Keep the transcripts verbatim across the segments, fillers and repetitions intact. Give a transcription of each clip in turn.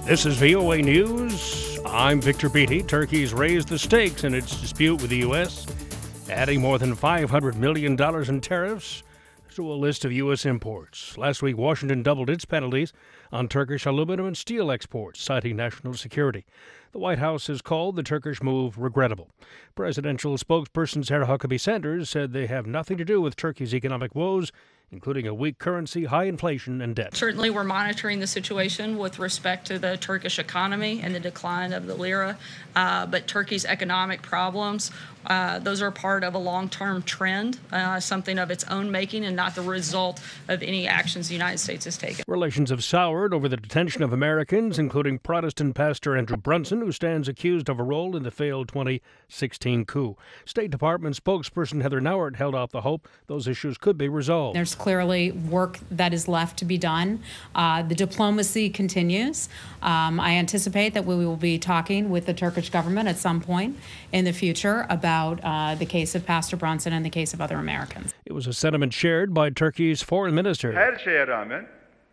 This is V O A News. I'm Victor Beatty. Turkey's raised the stakes in its dispute with the U S, adding more than five hundred million dollars in tariffs to a list of U S imports. Last week, Washington doubled its penalties on Turkish aluminum and steel exports, citing national security. The White House has called the Turkish move regrettable. Presidential spokesperson Sarah Huckabee Sanders said they have nothing to do with Turkey's economic woes, including a weak currency, high inflation, and debt. Certainly, we're monitoring the situation with respect to the Turkish economy and the decline of the lira. Uh, but Turkey's economic problems, uh, those are part of a long-term trend, uh, something of its own making and not the result of any actions the United States has taken. Relations have soured over the detention of Americans, including Protestant pastor Andrew Brunson, who stands accused of a role in the failed twenty sixteen coup. State Department spokesperson Heather Nauert held out the hope those issues could be resolved. There's clearly work that is left to be done. Uh, the diplomacy continues. Um, I anticipate that we will be talking with the Turkish government at some point in the future about uh, the case of Pastor Brunson and the case of other Americans. It was a sentiment shared by Turkey's foreign minister. Her şeye rağmen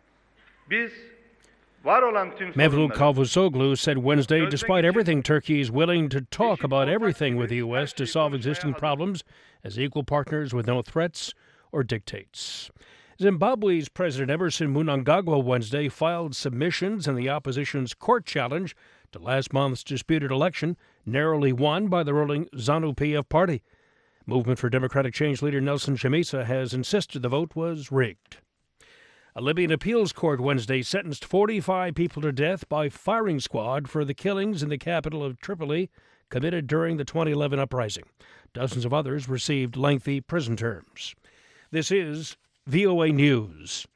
biz var olan tüm Mevlut sorunları Cavusoglu said Wednesday, despite everything, Turkey is willing to talk about everything with the U S to solve existing problems as equal partners with no threats or dictates. Zimbabwe's President Emerson Mnangagwa Wednesday filed submissions in the opposition's court challenge to last month's disputed election, narrowly won by the ruling ZANU-P F party. Movement for Democratic Change leader Nelson Chamisa has insisted the vote was rigged. A Libyan appeals court Wednesday sentenced forty-five people to death by firing squad for the killings in the capital of Tripoli committed during the twenty eleven uprising. Dozens of others received lengthy prison terms. This is V O A News.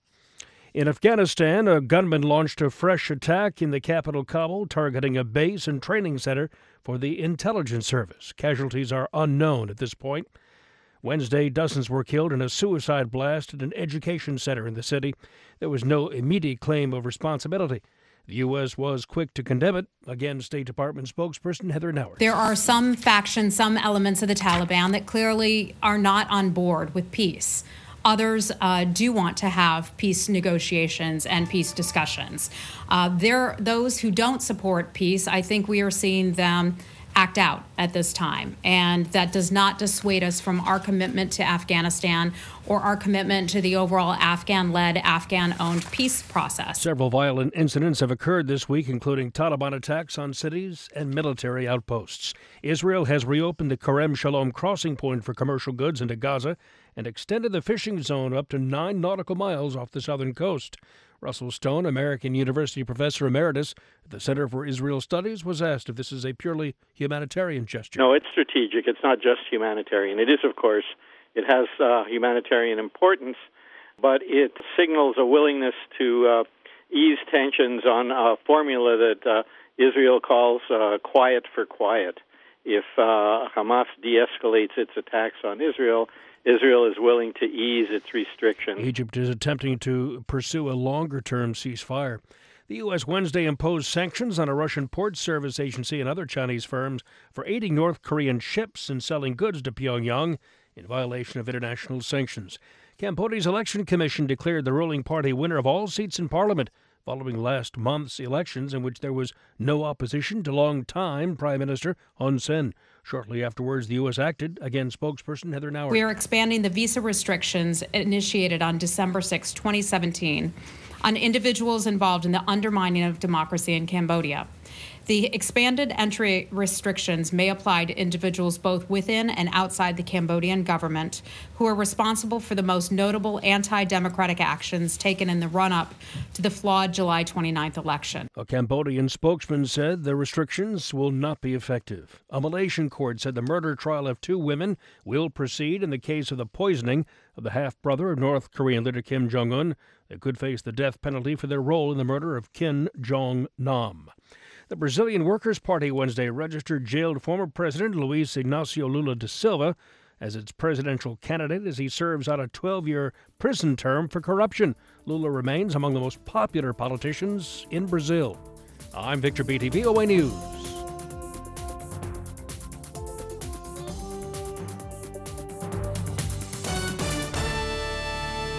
In Afghanistan, a gunman launched a fresh attack in the capital, Kabul, targeting a base and training center for the intelligence service. Casualties are unknown at this point. Wednesday, dozens were killed in a suicide blast at an education center in the city. There was no immediate claim of responsibility. The U S was quick to condemn it. Again, State Department spokesperson Heather Nauert. There are some factions, some elements of the Taliban that clearly are not on board with peace. Others uh, do want to have peace negotiations and peace discussions. Uh, there, those who don't support peace, I think we are seeing them act out at this time. And that does not dissuade us from our commitment to Afghanistan or our commitment to the overall Afghan-led, Afghan-owned peace process. Several violent incidents have occurred this week, including Taliban attacks on cities and military outposts. Israel has reopened the Kerem Shalom crossing point for commercial goods into Gaza and extended the fishing zone up to nine nautical miles off the southern coast. Russell Stone, American University professor emeritus at the Center for Israel Studies, was asked if this is a purely humanitarian gesture. No, it's strategic. It's not just humanitarian. It is, of course, it has uh, humanitarian importance, but it signals a willingness to uh, ease tensions on a formula that uh, Israel calls uh, quiet for quiet. If uh, Hamas de-escalates its attacks on Israel, Israel is willing to ease its restrictions. Egypt is attempting to pursue a longer-term ceasefire. The U S Wednesday imposed sanctions on a Russian port service agency and other Chinese firms for aiding North Korean ships in selling goods to Pyongyang in violation of international sanctions. Cambodia's election commission declared the ruling party winner of all seats in parliament following last month's elections in which there was no opposition to longtime Prime Minister Hun Sen. Shortly afterwards, the U S acted. Again, spokesperson Heather Nauert. We are expanding the visa restrictions initiated on December sixth, twenty seventeen, on individuals involved in the undermining of democracy in Cambodia. The expanded entry restrictions may apply to individuals both within and outside the Cambodian government who are responsible for the most notable anti-democratic actions taken in the run-up to the flawed July twenty-ninth election. A Cambodian spokesman said the restrictions will not be effective. A Malaysian court said the murder trial of two women will proceed in the case of the poisoning of the half-brother of North Korean leader Kim Jong-un. They could face the death penalty for their role in the murder of Kim Jong-nam. The Brazilian Workers' Party Wednesday registered jailed former President Luiz Inácio Lula da Silva as its presidential candidate as he serves out a twelve-year prison term for corruption. Lula remains among the most popular politicians in Brazil. I'm Victor Beatty, V O A News.